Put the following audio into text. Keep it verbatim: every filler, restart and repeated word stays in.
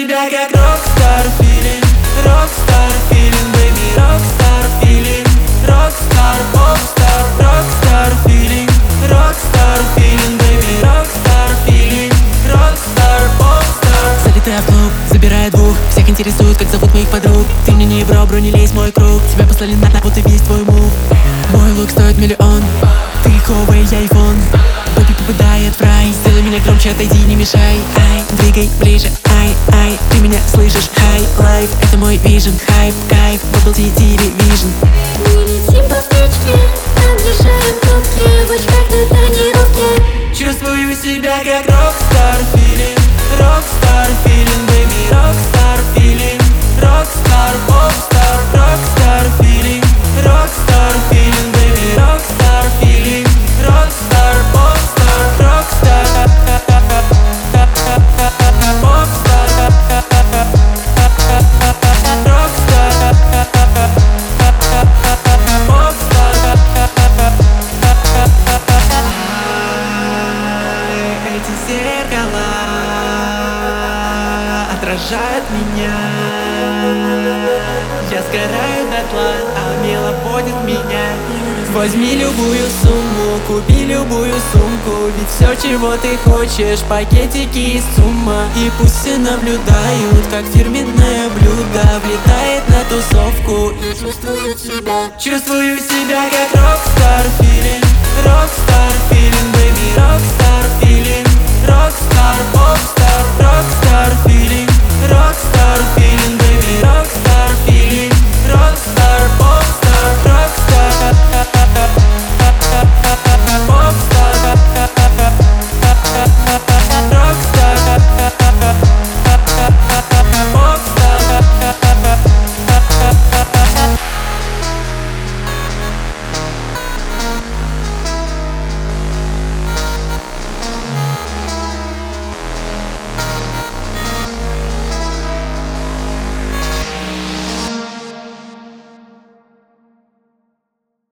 себя как рокстар филин, рокстар филин, baby, рокстар филин, рокстар, попстар, рокстар филин, рокстар филин, baby, рокстар филин, рокстар, попстар. Залетая в клуб, забирая двух, всех интересует, как зовут моих подруг. Ты мне не бро, бро, не лезь в мой круг. Тебя послали на вот и весь твой мув. Мой лук стоит миллион, ты Huawei, я iPhone. Бэби попадает в рай, сделай меня громче, отойди, не мешай. Ай, двигай ближе, ай, ай, ты меня слышишь, хай, лайф, это мой вижен, хайп, кайф, Bubble Tea Television. Мы летим по встречке, объезжаем кнопки, в очках на тренировке. Чувствую себя как рокстар филин, рокстар филин, baby, рокстар филин, рокстар, попстар, рокстар филин, рокстар филин, baby, рокстар филин, рокстар, попстар, рокстар, попстар, рокстар, попстар. Эти зеркала отражают меня. Я сгораю дотла, а мело водит меня. Возьми любую сумму, купи любую сумку, ведь все, чего ты хочешь, пакетики из сумма. И пусть все наблюдают, как фирменное блюдо влетает на тусовку. Я чувствую себя. Чувствую